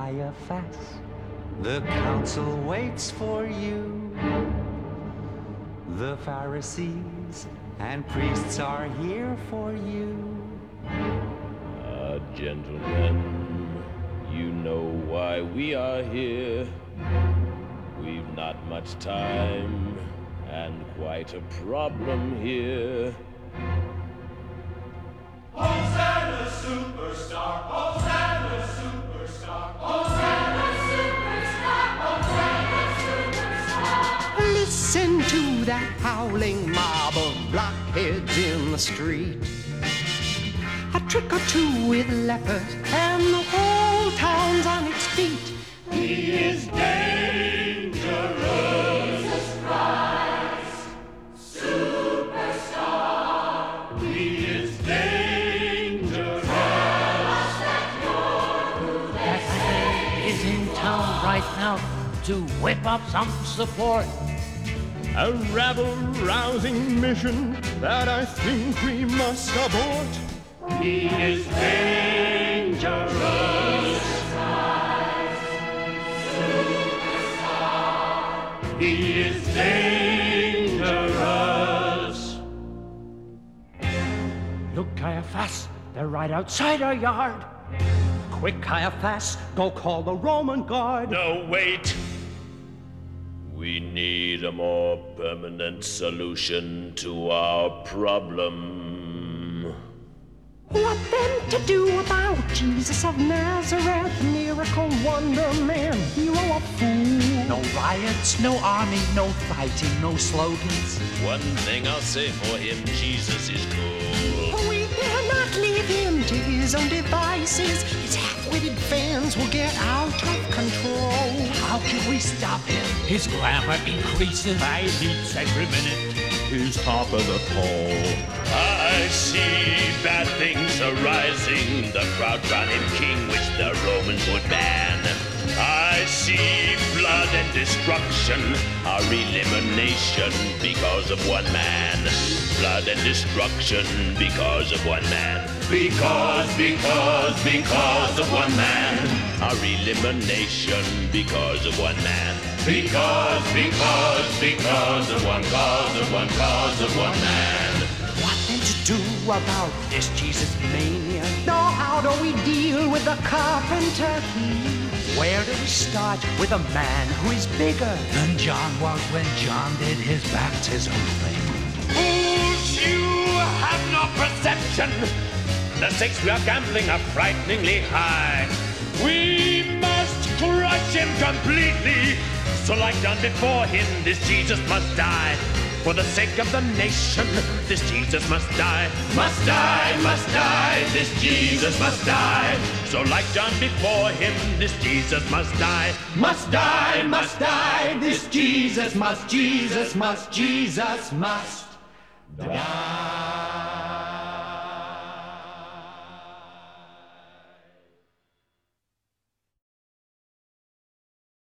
Caiaphas, the council waits for you. The Pharisees and priests are here for you. Gentlemen, you know why we are here. We've not much time and quite a problem here. Hosanna superstar, Hosanna superstar, Hosanna superstar, Hosanna superstar. Listen to that howling mob of blockheads in the street. A trick or two with lepers and the whole town's on its feet. He is dangerous. Jesus Christ, superstar. He is dangerous. Tell us that you're who they say is in town right now to whip up some support. A rabble-rousing mission that I think we must abort. He is dangerous. Superstar. He is dangerous. Look, Caiaphas, they're right outside our yard. Quick, Caiaphas, go call the Roman guard. No, wait! We need a more permanent solution to our problem. What then to do about Jesus of Nazareth, miracle wonder man, hero of fools? No riots, no army, no fighting, no slogans. One thing I'll say for him, Jesus is cool. We dare not leave him to his own devices. His half-witted fans will get out of control. How can we stop him? His glamour increases by leaps every minute. He's top of the poll. I see bad things arising. The crowd crown him king, which the Romans would ban. I see blood and destruction, our elimination because of one man. Blood and destruction because of one man. Because of one man. Our elimination because of one man. Because of one cause of one man. What then to do about this Jesus mania? Now how do we deal with the carpenter king? Where do we start with a man who is bigger than John was when John did his baptism thing? Fools, you have no perception. The stakes we are gambling are frighteningly high. We must crush him completely. So like done before him, this Jesus must die. For the sake of the nation, this Jesus must die. Must die, this Jesus must die. So like done before him, this Jesus must die. Must die, this Jesus must die.